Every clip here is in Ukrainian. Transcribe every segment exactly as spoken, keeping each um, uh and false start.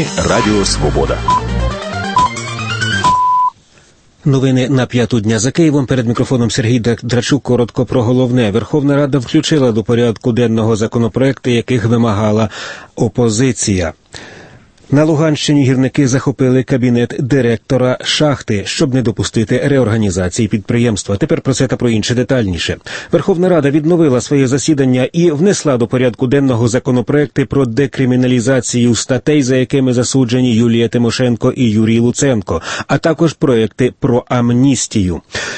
Радіо Свобода. Новини на п'яту дня за Києвом. Перед мікрофоном Сергій Драчук. Коротко про головне. Верховна Рада включила до порядку денного законопроекти, яких вимагала опозиція. На Луганщині гірники захопили кабінет директора шахти, щоб не допустити реорганізації підприємства. Тепер про це та про інше детальніше. Верховна Рада відновила своє засідання і внесла до порядку денного законопроекти про декриміналізацію статей, за якими засуджені Юлія Тимошенко і Юрій Луценко, а також проекти про амністію.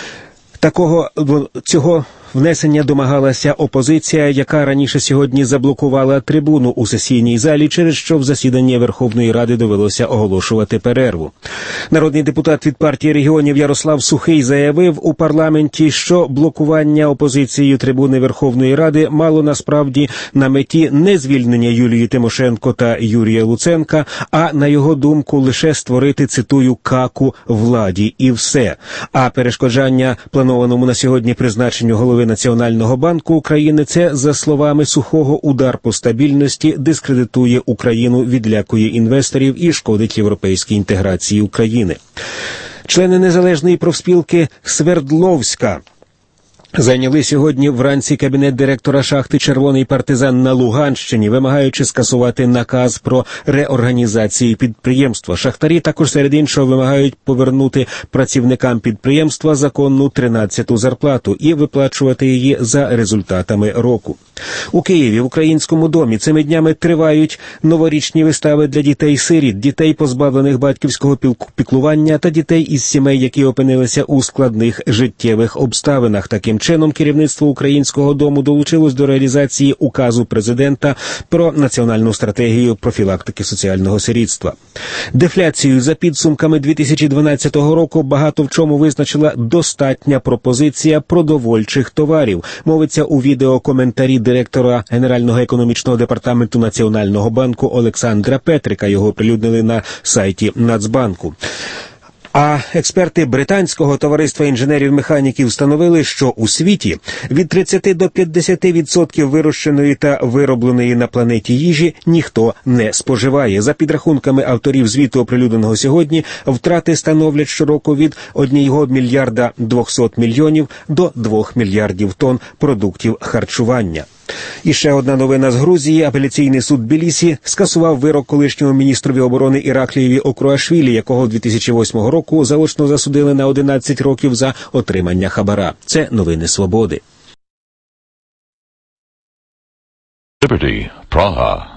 Такого цього внесення домагалася опозиція, яка раніше сьогодні заблокувала трибуну у сесійній залі, через що в засіданні Верховної Ради довелося оголошувати перерву. Народний депутат від партії регіонів Ярослав Сухий заявив у парламенті, що блокування опозицією трибуни Верховної Ради мало насправді на меті не звільнення Юлії Тимошенко та Юрія Луценка, а, на його думку, лише створити, цитую, «каку владі» і все. А перешкоджання планованому на сьогодні призначенню голови Національного банку України – це, за словами Сухого, удар по стабільності, дискредитує Україну, відлякує інвесторів і шкодить європейській інтеграції України. Члени незалежної профспілки Свердловська зайняли сьогодні вранці кабінет директора шахти «Червоний партизан» на Луганщині, вимагаючи скасувати наказ про реорганізацію підприємства. Шахтарі також, серед іншого, вимагають повернути працівникам підприємства законну тринадцяту зарплату і виплачувати її за результатами року. У Києві, в Українському домі, цими днями тривають новорічні вистави для дітей-сиріт, дітей, позбавлених батьківського піклування, та дітей із сімей, які опинилися у складних життєвих обставинах. Таким чином, керівництво Українського дому долучилось до реалізації указу президента про національну стратегію профілактики соціального сирітства. Дефляцію за підсумками дві тисячі дванадцятого року багато в чому визначила достатня пропозиція продовольчих товарів. Мовиться у відеокоментарі директора Генерального економічного департаменту Національного банку Олександра Петрика. Його оприлюднили на сайті Нацбанку. А експерти британського товариства інженерів-механіків встановили, що у світі від тридцяти до п'ятдесяти відсотків вирощеної та виробленої на планеті їжі ніхто не споживає. За підрахунками авторів звіту, оприлюдненого сьогодні, втрати становлять щороку від одного мільярда двохсот мільйонів до двох мільярдів тонн продуктів харчування. І ще одна новина з Грузії. Апеляційний суд Тбілісі скасував вирок колишньому міністрові оборони Іраклієві Окруашвілі, якого дві тисячі восьмого року заочно засудили на одинадцять років за отримання хабара. Це новини Свободи. Liberty, Praha.